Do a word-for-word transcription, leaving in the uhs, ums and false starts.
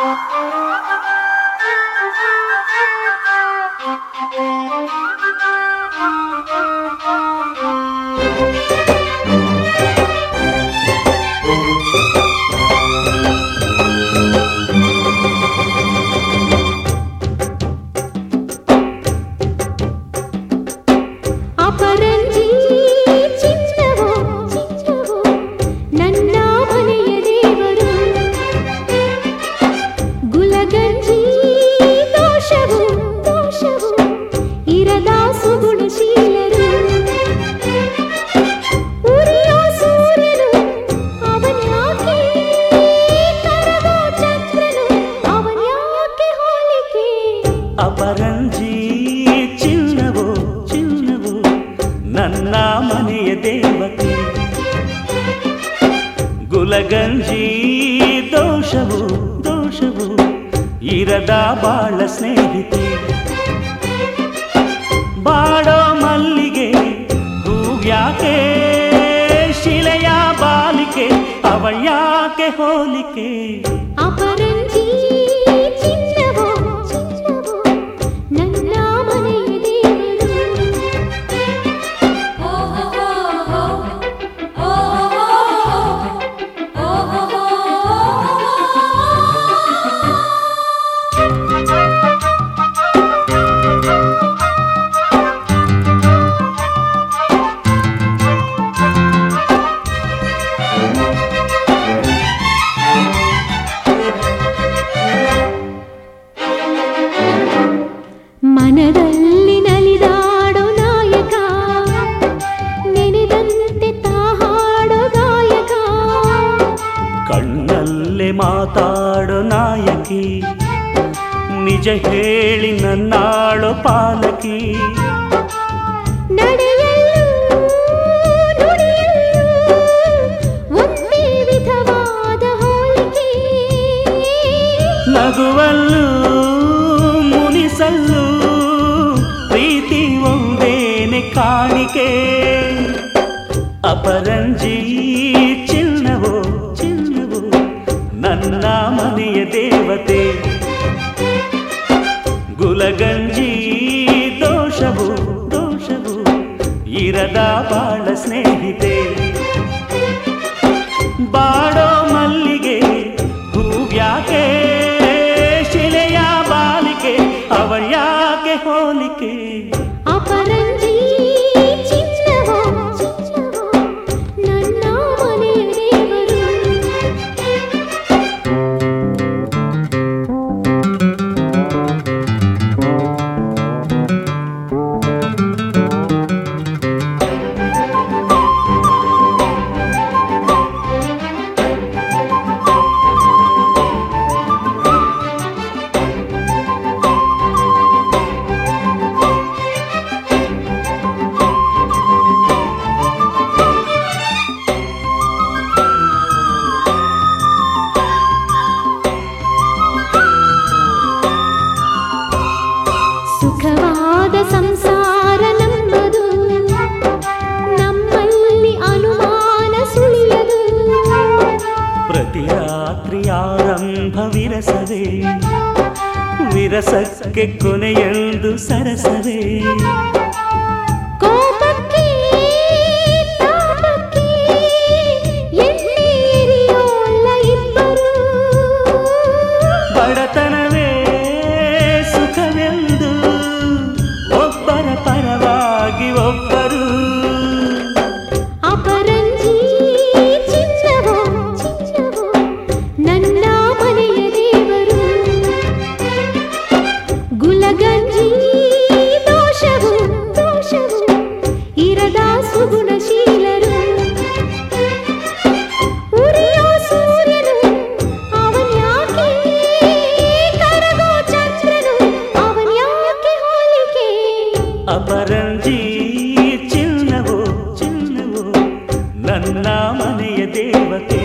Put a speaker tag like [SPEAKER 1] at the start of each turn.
[SPEAKER 1] ಅಪರಂಜಿ ಚಿನ್ನವೋ ಚಿನ್ನವೋ ನನ್ನ ಮನೆಯ ದೇವತೆ, ಗುಲಗಂಜಿ ದೋಷವು ದೋಷವು ಇರದ ಬಾಳ ಸ್ನೇಹಿತೆ, ಬಾಡೋ ಮಲ್ಲಿಗೆ ಹೂವ್ಯಾಕೆ ಶಿಲೆಯ ಬಾಲಿಕೆ ಅವಳ್ಯಾಕೆ ಹೋಲಿಕೆ.
[SPEAKER 2] ಅಪರಂಜಿ ಚಿನ್ನವೋ ಚಿನ್ನವೋ ನನ್ನ ಮನೆಯ ದೇವರು. ಮನದಲ್ಲಿ ನಲಿದಾಡೋ ನಾಯಕ, ನೆನೆದಂತೆ ತಾಹಾಡೋ ಗಾಯಕ,
[SPEAKER 1] ಕಣ್ಣಲ್ಲೇ ಮಾತಾಡೋ ನಾಯಕಿ, ನಿಜ ಹೇಳಿ ನನ್ನಾಳೋ ಪಾಲಕಿ.
[SPEAKER 2] ನಡೆಯಲ್ಲೂ ನುಡಿಯಲ್ಲೂ ಒಂದೇ ವಿಧವಾದ ಹೋಲಿಕೆ,
[SPEAKER 1] ನಗುವಲ್ಲೂ ಮುನಿಸಲ್ಲೂ ಪ್ರೀತಿ ಒಂದೇನೆ ಕಾಣಿಕೆ. ಅಪರಂಜಿ ಚಿನ್ನವೋ ಚಿನ್ನವೋ ನನ್ನ ಮನೆಯ ದೇವತೆ, ಗುಲಗಂಜಿ ದೋಷವು ದೋಷವು ಇರದ ಬಾಳ ಸ್ನೇಹಿತೆ, ಬಾಡೋ ಮಲ್ಲಿಗೆ ಹೂವ್ಯಾಕೆ ಶಿಲೆಯ ಬಾಲಿಕೆ ಅವಳ್ಯಾಕೆ ಹೋಲಿಕೆ.
[SPEAKER 2] ಅಪರಂಜಿ ಚಿನ್ನವೋ ಚಿನ್ನವೋ ನನ್ನ ಮನೆಯ ದೇವರು. ಸುಖವಾದ ಸಂಸಾರ ನಮ್ಮದು, ನಮ್ಮಲ್ಲಿ ಅನುಮಾನ ಸುಳಿಯದು,
[SPEAKER 1] ಪ್ರತಿ ರಾತ್ರಿ ಆರಂಭ ವಿರಸವೇ, ವಿರಸಕ್ಕೆ ಕೊನೆಯೆಂದು ಸರಸವೇ.
[SPEAKER 2] ಕೋಪಕ್ಕೆ ತಾಪಕ್ಕೆ ಎಣ್ಣೀರಿಯೋಲ್ಲ ಇಬ್ಬರು,
[SPEAKER 1] ಬಡತನವೇ ಸುಖವೆಂದು ಒಬ್ಬರ ಪರವಾಗಿ ಒಬ್ಬರು.
[SPEAKER 2] ಅಪರಂಜಿ ಚಿನ್ನವೋ ಚಿನ್ನವೋ ನನ್ನ ಮನೆಯ ದೇವರು, ಗುಲಗಂಜಿ ದೋಷವು ದೋಷವು ಇರದ ಸುಗುಣಶೀಲರು, ಉರಿಯೋ ಸೂರ್ಯನು ಅವನ್ಯಾಕೆ ಕರಗೋ ಚಂದ್ರನು ಅವನ್ಯಾಕೆ ಹೋಲಿಕೆ.
[SPEAKER 1] ಅಪರಂಜಿ ಚಿನ್ನವೋ ಚಿನ್ನವೋ ನನ್ನ ಮನೆಯ ದೇವತೆ,